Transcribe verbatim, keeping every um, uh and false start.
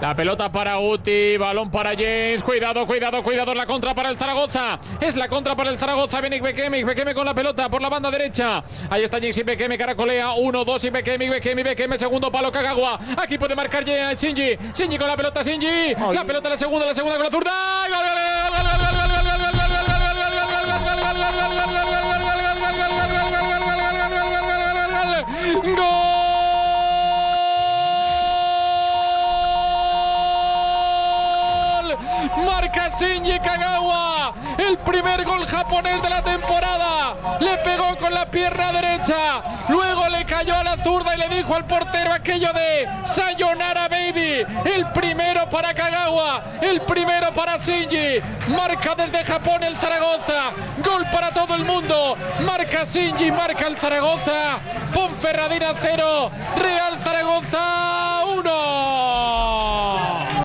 La pelota para Guti, balón para James, cuidado, cuidado, cuidado, la contra para el Zaragoza, es la contra para el Zaragoza, viene Bekeme, Bekeme con la pelota por la banda derecha, ahí está James y Bekeme, caracolea, uno, dos y Bekeme, Bekeme, Bekeme, segundo palo, Kagawa, aquí puede marcar Shinji, Shinji con la pelota, Shinji, la pelota la segunda, la segunda con la zurda, gol, gol, gol, gol, gol, gol, gol, gol, gol, gol. Marca Shinji Kagawa, el primer gol japonés de la temporada. Le pegó con la pierna derecha, luego le cayó a la zurda y le dijo al portero aquello de Sayonara baby. El primero para Kagawa, el primero para Shinji. Marca desde Japón el Zaragoza, gol para todo el mundo. Marca Shinji, marca el Zaragoza. Ponferradina cero, Real Zaragoza uno.